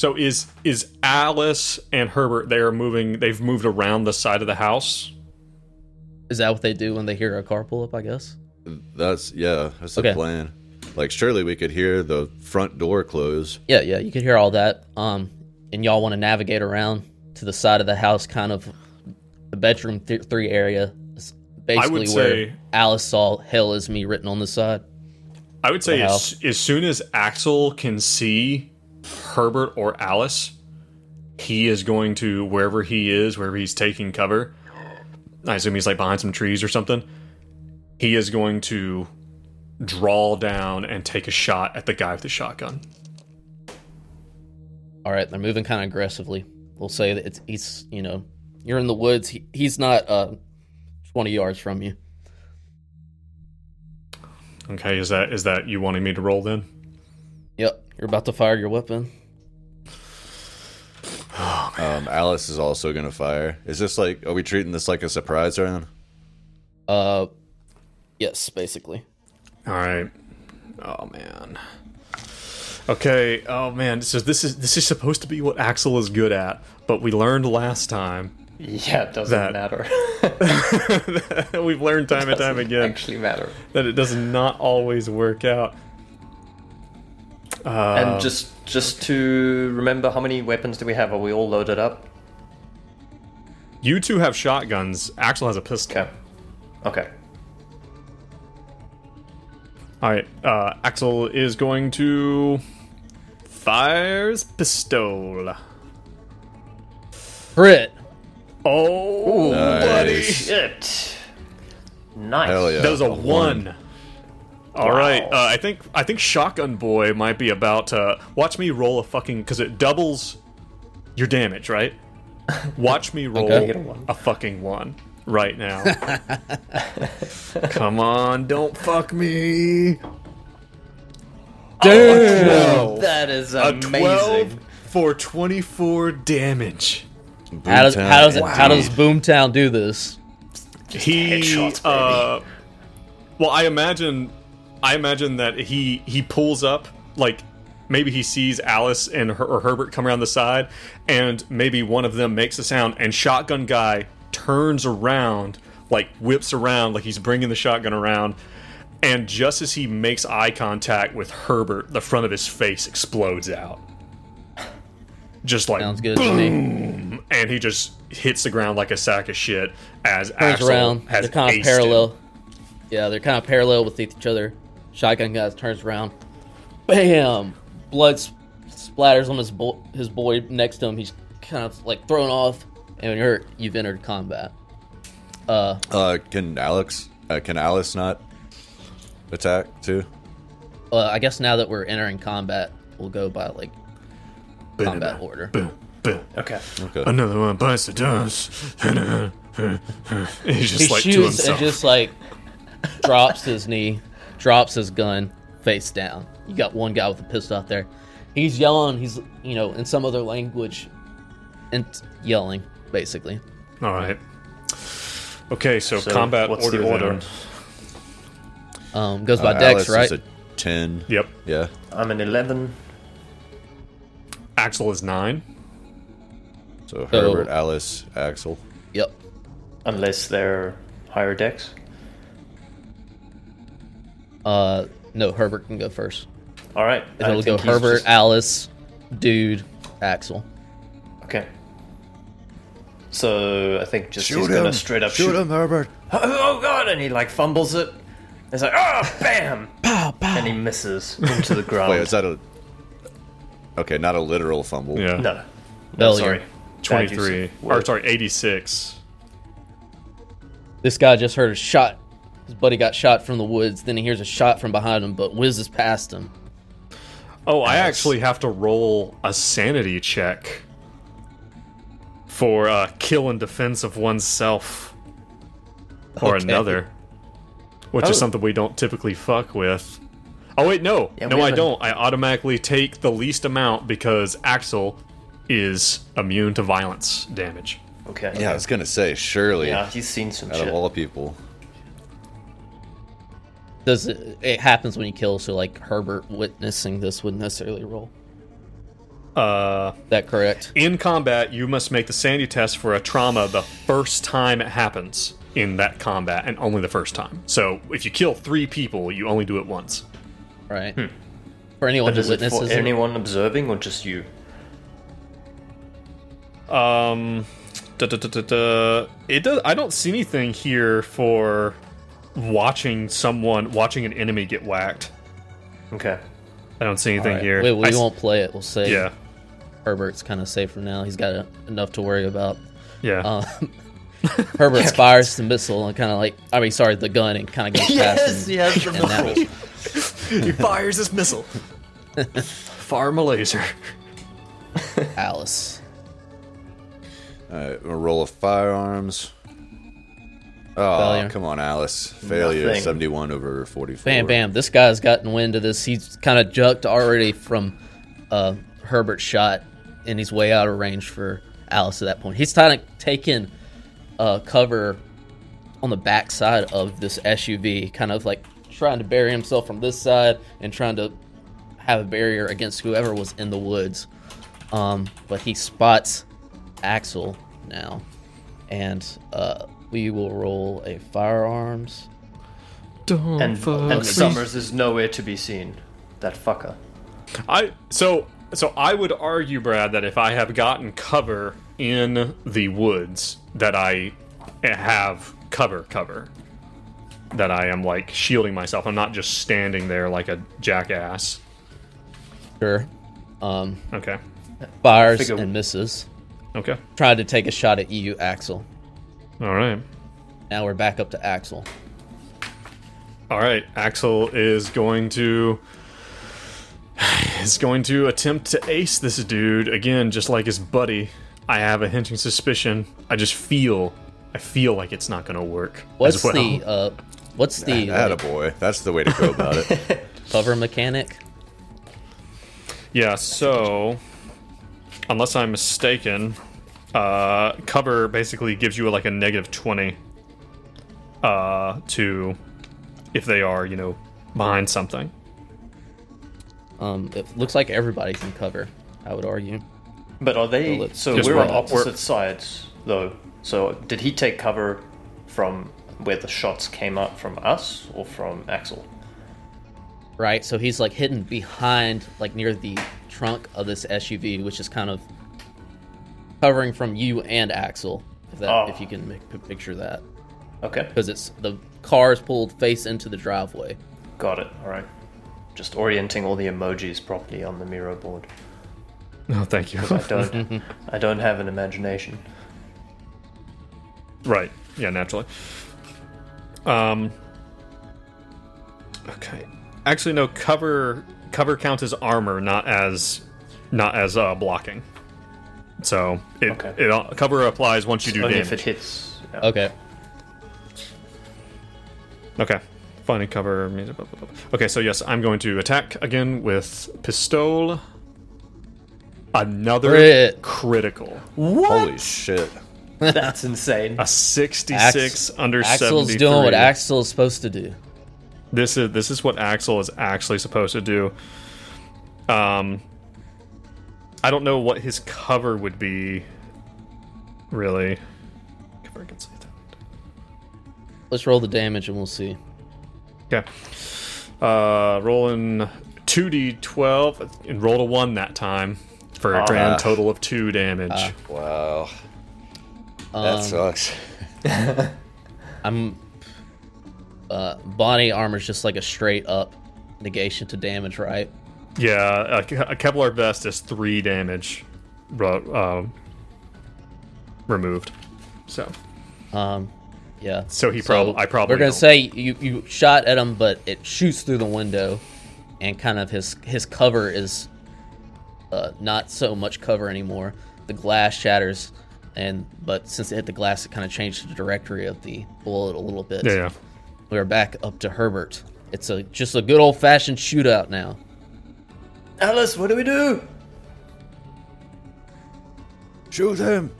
So is Alice and Herbert? They've moved around the side of the house. Is that what they do when they hear a car pull up, I guess? That's Okay. the plan. Like, surely we could hear the front door close. Yeah, you could hear all that. And y'all want to navigate around to the side of the house, kind of the bedroom 3 area. Basically would where say- Alice saw "Hell is me" written on the side. I would say The as soon as Axel can see Herbert or Alice, he is going to, wherever he's taking cover, I assume he's like behind some trees or something, he is going to draw down and take a shot at the guy with the shotgun. All right, they're moving kind of aggressively. We'll say that he's you're in the woods. He's not 20 yards from you. Okay, is that you wanting me to roll then? Yep, you're about to fire your weapon. Alice is also going to fire. Is this like, are we treating this like a surprise round? Yes, basically. All right. Oh man. Okay. Oh man. So this is supposed to be what Axel is good at, but we learned last time. Yeah, it doesn't matter. We've learned time and time again Actually matter. that it does not always work out. And just to remember, how many weapons do we have? Are we all loaded up? You two have shotguns. Axel has a pistol. Okay. All right. Axel is going to fire his pistol. Crit. Oh, Nice. buddy. Shit. Nice. Hell yeah. That was a one. 1. All right. I think Shotgun Boy might be about to watch me roll a fucking, because it doubles your damage, right? Watch me roll Okay. a fucking 1 right now. Come on, don't fuck me. Damn. That is A amazing. 12 for 24 damage. How does Boomtown. how does Boomtown do this? He headshots, baby. well, I imagine that he pulls up, like maybe he sees Alice and or Herbert come around the side, and maybe one of them makes a sound, and Shotgun Guy turns around, like whips around, like he's bringing the shotgun around, and just as he makes eye contact with Herbert, the front of his face explodes out. Just like Sounds good to me. and he just hits the ground like a sack of shit as Turns Axel around. has They're kind aced of parallel. him. Yeah, they're kind of parallel with each other. Shotgun guy turns around. Bam! Blood splatters on his boy next to him. He's kind of like thrown off, and you've entered combat. Can Alice not attack too? I guess now that we're entering combat, we'll go by like combat order. Boom, boom. Okay. Okay. Another one bites the dust. He's just He like to shoots himself. and just like drops his knee, drops his gun face down. You got one guy with a pistol out there. He's yelling. He's in some other language, and yelling basically. All right. Okay, so combat what's order. the order? then. Goes by Dex, Alice right? is a 10. Yep. Yeah. I'm an 11. Axel is 9. So Herbert, Alice, Axel. Yep. Unless they're higher decks. No, Herbert can go first. All right. I It'll go think he's Herbert, just- Alice, Dude, Axel. Okay. So I think just he's gonna straight up shoot. him, Herbert. Oh god! And he like fumbles it. It's like bam, Pow, pow. and he misses into the ground. Wait, is that a... Okay, not a literal fumble. Yeah. No, Failure. sorry. Bad use 23. of Or words. sorry, 86. This guy just heard a shot. His buddy got shot from the woods. Then he hears a shot from behind him, but whizzes past him. Oh, I actually have to roll a sanity check for kill in defense of oneself or Okay. another, which is something we don't typically fuck with. Oh wait, no, Yeah, no, we I haven't- don't. I automatically take the least amount because Axel is immune to violence damage. Okay. Yeah, I was gonna say, surely, Yeah, he's seen some out shit. of all people. Does it happens when you kill? So like Herbert witnessing this wouldn't necessarily roll. That correct? In combat, you must make the sanity test for a trauma the first time it happens in that combat, and only the first time. So if you kill 3 people, you only do it once. Right. For anyone But who is it witnesses for anyone observing or just you? It does. I don't see anything here for watching an enemy get whacked. Okay. I don't see anything Alright, here. we won't play it. We'll say Yeah, Herbert's kind of safe for now. He's got enough to worry about. yeah. Herbert fires the missile and kind of the gun and kind of goes past him. Yes, the and that missile. was He fires his missile. Fire him a laser. Alice. Alright, a roll of firearms. Oh, Failure. come on, Alice. Failure, Nothing. 71 over 44. Bam, bam. This guy's gotten wind of this. He's kind of jucked already from Herbert's shot, and he's way out of range for Alice at that point. He's trying to take in cover on the back side of this SUV, kind of like trying to bury himself from this side and trying to have a barrier against whoever was in the woods. But he spots Axel now, and we will roll a firearms. And Summers is nowhere to be seen. That fucker. So I would argue, Brad, that if I have gotten cover in the woods, that I have cover, that I am like shielding myself. I'm not just standing there like a jackass. Sure. Okay. Fires Figure- and misses. Okay. Tried to take a shot at you, Axel. All right. Now we're back up to Axel. All right. Axel is going to attempt to ace this dude again, just like his buddy. I have a hinting suspicion. I feel like it's not going to work. What's as well. the Attaboy. That's the way to go about it. cover mechanic? Yeah, so unless I'm mistaken, cover basically gives you like a -20 to if they are, behind something. It looks like everybody can cover, I would argue. But are they? let's- So Yes, we're on we're- opposite sides, though. So did he take cover from where the shots came up from us or from Axel? Right, so he's like hidden behind, like near the trunk of this SUV, which is kind of covering from you and Axel, if you can picture that, Okay, because it's the car is pulled face into the driveway. got it. All right. Just orienting all the emojis properly on the Miro board. No, thank you. I don't have an imagination. Right. Yeah, naturally. Okay. Actually, no. Cover counts as armor, not as blocking. So cover applies once you do Only damage. if it hits. Yeah. Okay. Okay. Finding cover means. Okay, so yes, I'm going to attack again with pistol. Another Crit. critical. Holy shit. That's insane. A 66 under Axel's 73. doing what Axel's supposed to do. This is what Axel is actually supposed to do. I don't know what his cover would be. Really. Cover against anything. Let's roll the damage and we'll see. Okay. Rolling 2d12 and rolled a 1 that time for a grand total of 2 damage. Wow. That sucks. Bonnie Armor's just like a straight up negation to damage, right? Yeah, a Kevlar vest is 3 damage removed. So Yeah. So I probably We're gonna don't. say you shot at him, but it shoots through the window, and kind of his cover is not so much cover anymore. The glass shatters, but since it hit the glass, it kind of changed the trajectory of the bullet a little bit. Yeah. We are back up to Herbert. It's just a good old fashioned shootout now. Alice, what do we do? Shoot him.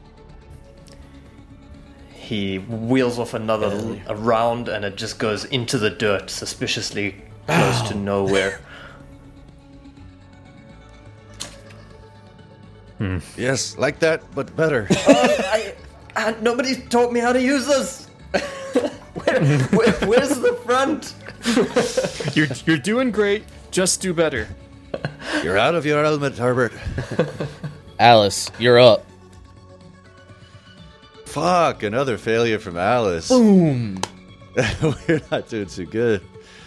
He wheels off another a round and it just goes into the dirt, suspiciously close to nowhere. Yes, like that, but better. Nobody's taught me how to use this. Where's the front? You're doing great. Just do better. You're out of your element, Herbert. Alice, you're up. Fuck, another failure from Alice. Boom. We're not doing too good.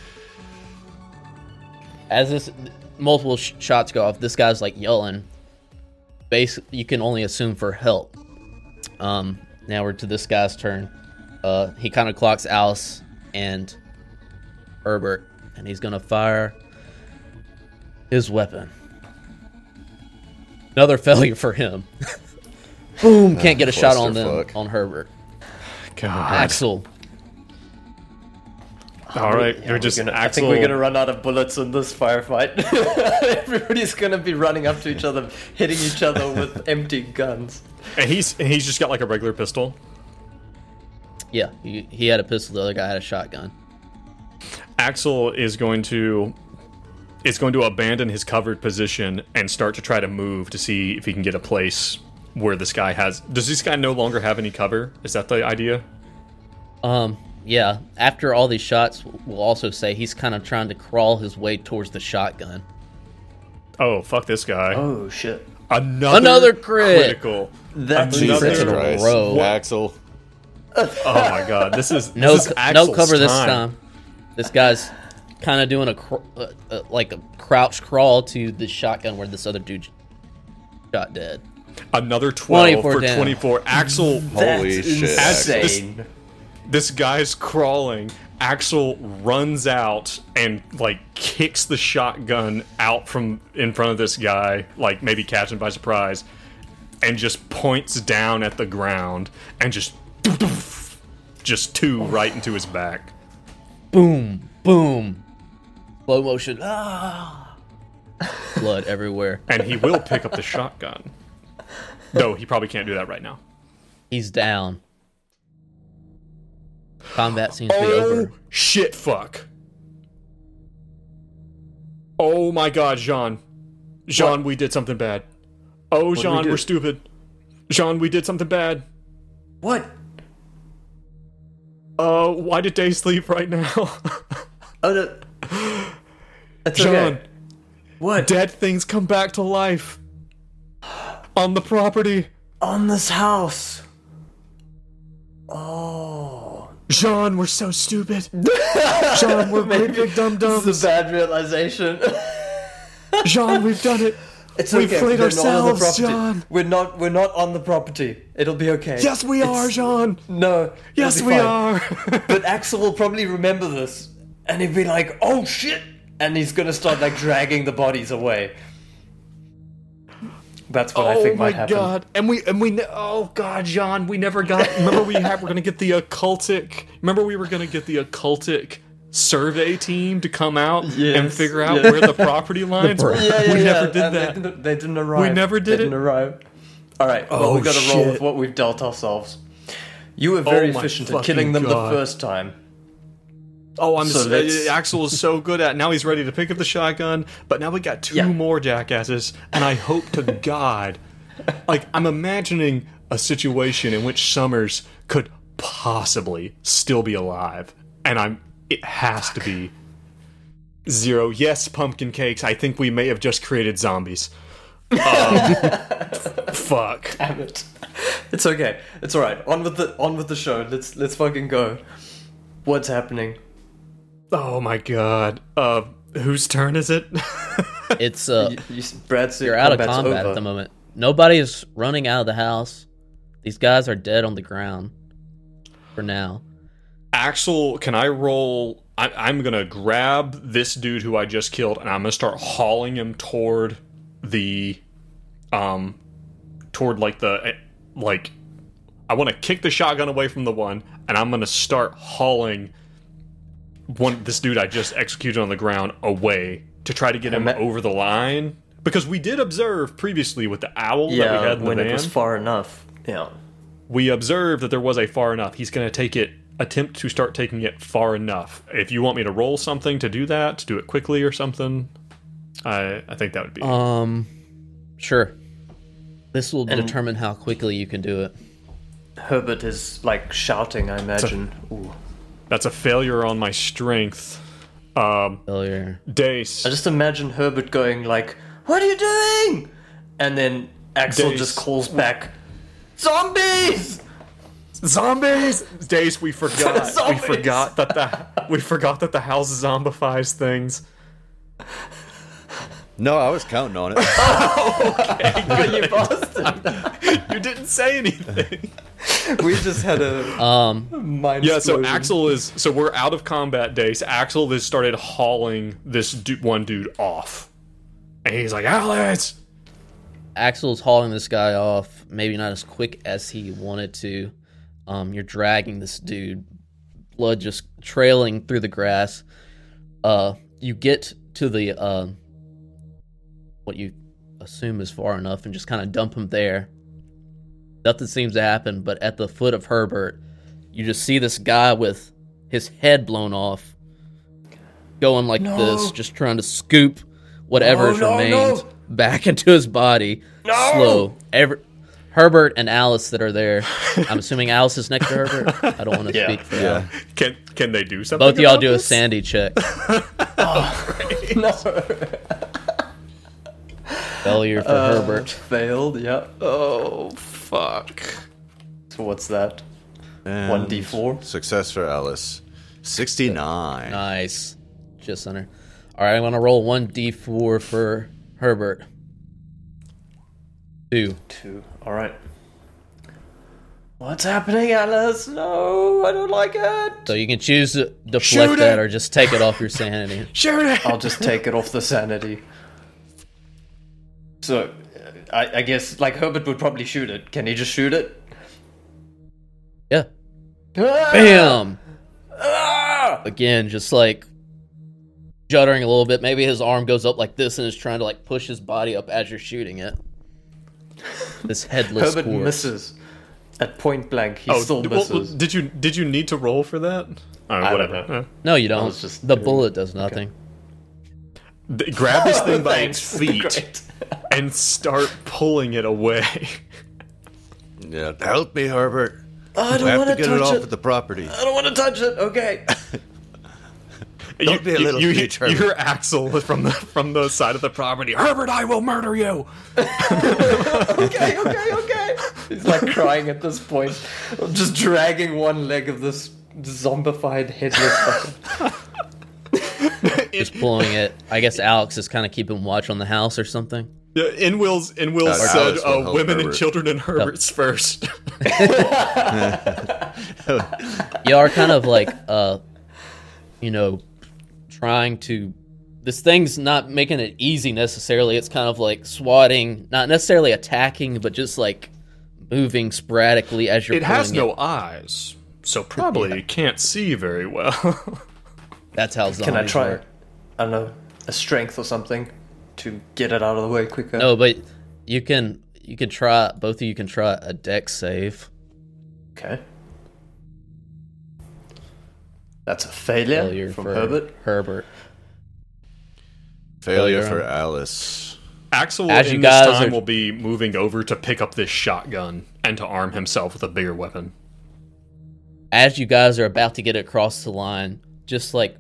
As this multiple shots go off, this guy's like yelling. You can only assume for help. Now we're to this guy's turn. He kind of clocks Alice and Herbert, and he's gonna fire his weapon. Another failure for him. Boom! Can't get a shot on them on Herbert. God. Axel. All right, Yeah, you're just I Axel. think we're gonna run out of bullets in this firefight. Everybody's gonna be running up to each other, hitting each other with empty guns. And he's just got like a regular pistol. Yeah, he had a pistol. The other guy had a shotgun. Axel is going to abandon his covered position and start to try to move to see if he can get a place where this guy has. Does this guy no longer have any cover? Is that the idea? Yeah. After all these shots, we'll also say he's kind of trying to crawl his way towards the shotgun. Oh, fuck this guy. Oh shit! Another crit. Critical. That's Jesus Another- Christ. Christ. row. Axel. Oh my god, this is No Axel's cover this time. This guy's kind of doing like a crouch crawl to the shotgun where this other dude shot dead. Another 12 24 for down. 24. Axel, Holy shit. insane. this guy's crawling. Axel runs out and like kicks the shotgun out from in front of this guy, like maybe catching by surprise, and just points down at the ground and just two right into his back. Boom, boom, slow motion. Blood everywhere. And he will pick up the shotgun. No, he probably can't do that right now. He's down. Combat seems to be over. Shit, fuck. Oh my god, Jean. Jean, What? we did something bad. Oh, did we Jean, do? we're stupid. Jean, we did something bad. What? Why did Day sleep right now? Oh, no. It's Jean, okay. What? dead things come back to life. On the property. On this house. Oh. Jean, we're so stupid. Jean, we're great big This dum-dums. is a bad realization. Jean, we've done it. It's We've okay. played We're not on the ourselves, property. John. We're not on the property. It'll be okay. Yes, we are, Jean. No. it'll Yes, be we fine. are. But Axel will probably remember this, and he'll be like, "Oh shit!" and he's gonna start like dragging the bodies away. That's what I think might happen. God! And we oh god, John, we never got. Remember we're gonna get the occultic. Remember we were gonna get the occultic survey team to come out and Yes, figure out yes. where the property lines were. Yeah, we never did and that. They didn't arrive. We never did They it? didn't arrive. All right. Well, Oh, we've got to roll shit. with what we've dealt ourselves. You were very Oh my efficient at fucking killing them God. the first time. Oh, I'm So so let's- Axel is so good at. Now he's ready to pick up the shotgun, but now we got two Yeah. more jackasses, and I hope to God, like I'm imagining a situation in which Summers could possibly still be alive, and it has to be Zero. Yes, pumpkin cakes. I think we may have just created zombies. Fuck. Damn it. It's okay. It's all right. On with the show. Let's fucking go. What's happening? Oh my God. Whose turn is it? It's Brad said you're out of combat's combat over. at the moment. Nobody is running out of the house. These guys are dead on the ground for now. Axel, can I roll? I'm gonna grab this dude who I just killed, and I'm gonna start hauling him toward the, toward like the, like, I want to kick the shotgun away from the one, and I'm gonna start hauling this dude I just executed on the ground away to try to get him over the line, because we did observe previously with the owl that we had in the when van. it was far enough. Yeah. We observed that there was a far enough. He's going to attempt to start taking it far enough. If you want me to roll something to do that, to do it quickly or something, I think that would be. Sure. This will And- determine how quickly you can do it. Herbert is like shouting, I imagine. Ooh. That's a failure on my strength. Failure. Dace. I just imagine Herbert going like, "What are you doing?" And then Axel Dace. just calls back, "Zombies!" Zombies! Dace, we forgot. Zombies! We forgot that the house zombifies things. No, I was counting on it. Oh, you bastard! You didn't say anything. We just had a mind Yeah, so explosion. so we're out of combat, Dace. Axel has started hauling this one dude off. And he's like, Alice! Axel's hauling this guy off, maybe not as quick as he wanted to. You're dragging this dude, blood just trailing through the grass. You get to the what you assume is far enough and just kind of dump him there. Nothing seems to happen, but at the foot of Herbert, you just see this guy with his head blown off, going like this, just trying to scoop whatever's remained back into his body. Slow. Herbert and Alice that are there. I'm assuming Alice is next to Herbert. I don't want to Yeah. speak for them. Can they do something? Both of y'all about do a this? sandy check. No. Failure for Herbert. Failed, yeah. Oh, fuck. So what's that? And 1d4? Success for Alice. 69. Nice. Just under. All right, I'm going to roll 1d4 for Herbert. 2. 2. Alright. What's happening, Alice? No, I don't like it. So you can choose to deflect Shoot that it! or just take it off your sanity. Shoot it! I'll just take it off the sanity. So, I guess, like, Herbert would probably shoot it. Can he just shoot it? Yeah. Ah! Bam! Ah! Again, just like juddering a little bit. Maybe his arm goes up like this and is trying to like push his body up as you're shooting it. This headless Herbert corpse. misses. At point blank, he still well, misses. did you need to roll for that? I Whatever. don't know. No, you don't. was just The doing- bullet does nothing. Grab this thing by its Thanks. feet Great. and start pulling it away. Yeah, help me, Herbert. I We don't have want to to get it touch off it. at the property. I don't want to touch it. Okay. Don't be a little you bitch, Herbert. hear Axel from the side of the property. Herbert, I will murder you. okay. He's like crying at this point. I'm just dragging one leg of this zombified headless fucker. Just pulling it. I guess Alex is kind of keeping watch on the house or something. Yeah, in Will's said, Alice will help women and Herbert. children and Herbert's first. You are kind of like, trying to. This thing's not making it easy necessarily. It's kind of like swatting, not necessarily attacking, but just like moving sporadically as you're It has pulling no eyes, so probably can't see very well. That's how zombies Can I try, work. I don't know, a strength or something to get it out of the way quicker? No, but you can try. Both of you can try a dex save. Okay. That's a failure, Failure from for Herbert. Failure Failure for on- Alice. Axel As you in this guys time are- will be moving over to pick up this shotgun and to arm himself with a bigger weapon. As you guys are about to get across the line, just like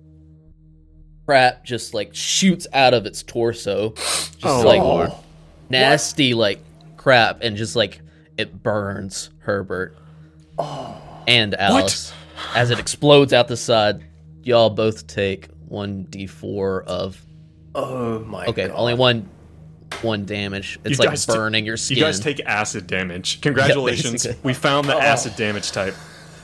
crap just like shoots out of its torso. Just like Lord. nasty like crap, and just like it burns Herbert and Alice. As it explodes out the side, y'all both take 1d4 of Oh my okay, god. only one damage. It's You like guys burning your skin. You guys take acid damage. Congratulations. basically. We found the acid damage type.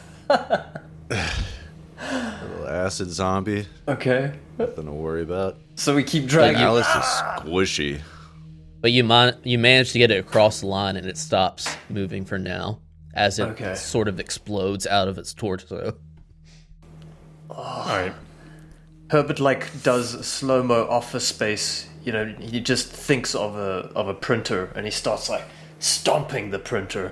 Little acid zombie. Okay. Nothing to worry about. So we keep dragging. Alice is squishy. But you manage to get it across the line, and it stops moving for now, as it Okay. sort of explodes out of its torso. Alright. Herbert like does slow-mo Office Space. You know, he just thinks of a printer and he starts like stomping the printer.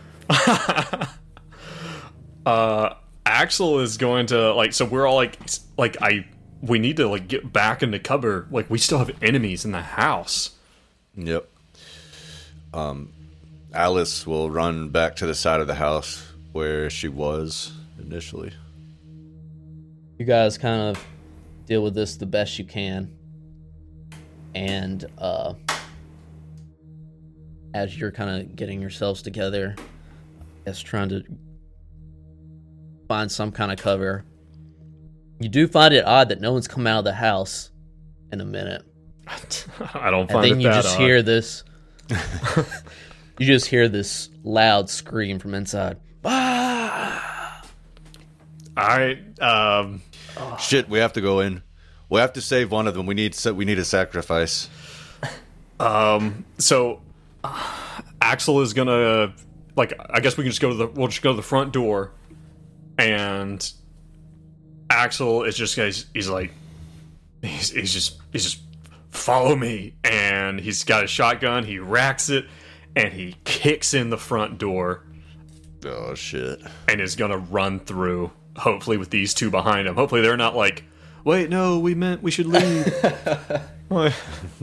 Axel is going to so we're all we need to get back into cover. Like we still have enemies in the house. Yep. Alice will run back to the side of the house where she was initially. You guys kind of deal with this the best you can. And as you're kind of getting yourselves together, as trying to find some kind of cover, you do find it odd that no one's come out of the house in a minute. I don't And find then it you that just odd. hear this. You just hear this loud scream from inside. Ah! Shit, we have to go in. We have to save one of them. We need a sacrifice. So Axel is gonna, like, I guess we can just we'll just go to the front door, and Axel is just he's just follow me, and he's got a shotgun. He racks it, and he kicks in the front door, Oh shit! and is gonna run through. Hopefully, with these two behind him. Hopefully, they're not like, wait, no, we meant we should leave. Okay.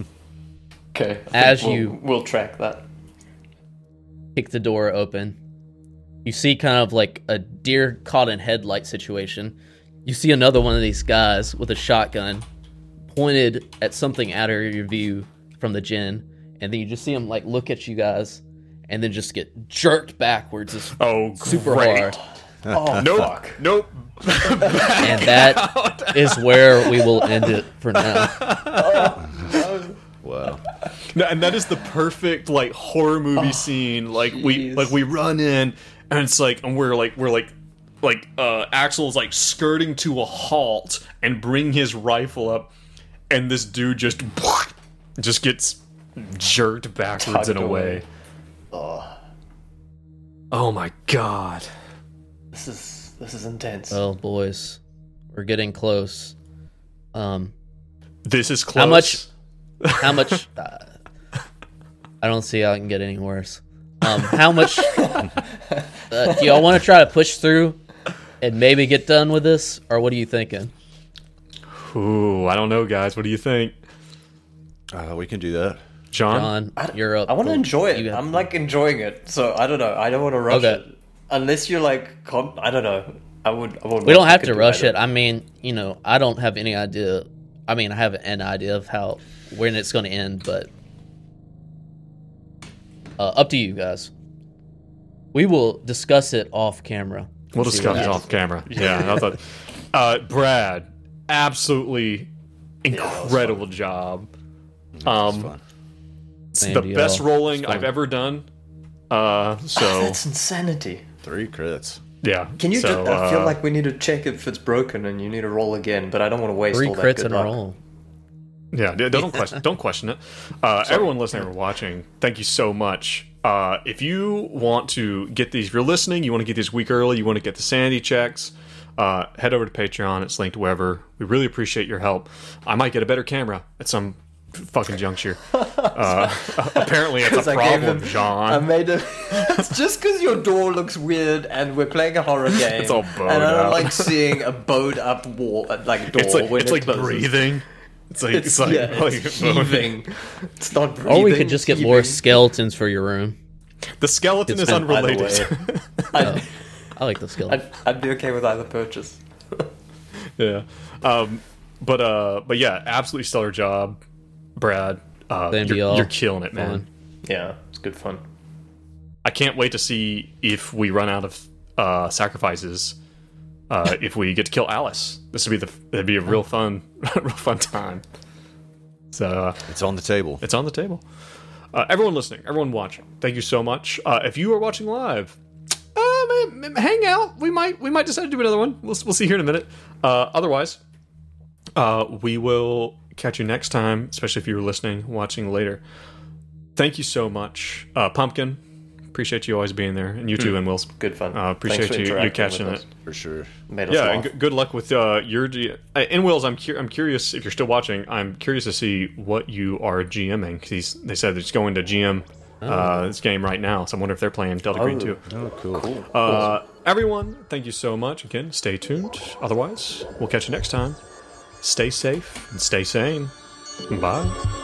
As you- we'll track that. Kick the door open. You see kind of like a deer caught in headlight situation. You see another one of these guys with a shotgun pointed at something out of your view from the gin, and then you just see him like look at you guys and then just get jerked backwards Oh, super great. hard. Oh, Nope. fuck. Nope. And that is where we will end it for now. Wow. No, and that is the perfect like horror movie scene. Like jeez. we run in, and it's like, and we're like Axel's like skirting to a halt and bring his rifle up, and this dude just gets jerked backwards Tugged and away. Oh my god. This is intense. Well, boys, we're getting close. This is close. How much? How much? I don't see how it can get any worse. How much? Do y'all want to try to push through and maybe get done with this, or what are you thinking? Ooh, I don't know, guys. What do you think, We can do that. John? John, you're up. I want to enjoy it. You have- I'm like enjoying it, so I don't know. I don't want to rush Okay. it unless you're like, I don't know. I would. We don't have to rush it. I mean, I don't have any idea. I mean, I have an idea of when it's going to end, but up to you guys. We will discuss it off camera. We'll See discuss what it happens. off camera. Yeah, I thought. Brad, absolutely incredible job. It's fun. It's Same the to y'all. best rolling It's fun. I've ever done. So That's insanity. 3 crits. yeah. Can you? So, I feel like we need to check if it's broken, and you need to roll again. But I don't want to waste 3 all that crits good in a luck. roll. yeah. Don't question it. Everyone listening or watching, thank you so much. If you want to get these, if you're listening, you want to get these a week early, you want to get the sanity checks, head over to Patreon. It's linked wherever. We really appreciate your help. I might get a better camera at some fucking juncture. Apparently, it's a 'Cause I gave problem, him- John. I made it. It's just because your door looks weird, and we're playing a horror game. It's all bowed and I don't out. like seeing a bowed up wall, like door. when it's it like closes. breathing. It's like It's heaving. It's not breathing. Or we could just get more heaving. skeletons for your room. The skeleton It's is been either unrelated. I'd, I like the skeleton. I'd be okay with either purchase. Yeah. But yeah, absolutely stellar job, Brad. Same to y'all. You're killing it, man. Fun. Yeah, it's good fun. I can't wait to see if we run out of sacrifices. If we get to kill Alice, it'd be a real fun time. So It's on the table. it's on the table. Everyone listening, everyone watching, thank you so much. If you are watching live, hang out. We might decide to do another one. We'll see here in a minute. Otherwise, we will catch you next time. Especially if you're listening, watching later. Thank you so much, Pumpkin. Appreciate you always being there, and you too, and Will's. Good fun. Appreciate Thanks for you interacting catching with it. us. For sure. Made us Yeah, laugh. and good luck with your in Wills. I'm curious if you're still watching. I'm curious to see what you are GMing. 'Cause they said they're just going to GM this game right now. So I wonder if they're playing Delta Green too. Oh, cool. Everyone, thank you so much. Again, stay tuned. Otherwise, we'll catch you next time. Stay safe and stay sane. Bye.